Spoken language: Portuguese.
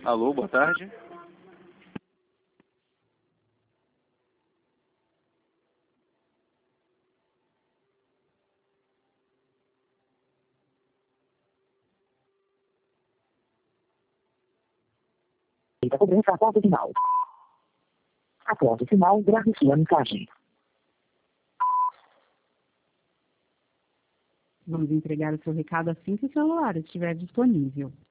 Alô, boa tarde. A cobrança após o sinal. Após o sinal, grave sua mensagem. Vamos entregar o seu recado assim que o celular estiver disponível.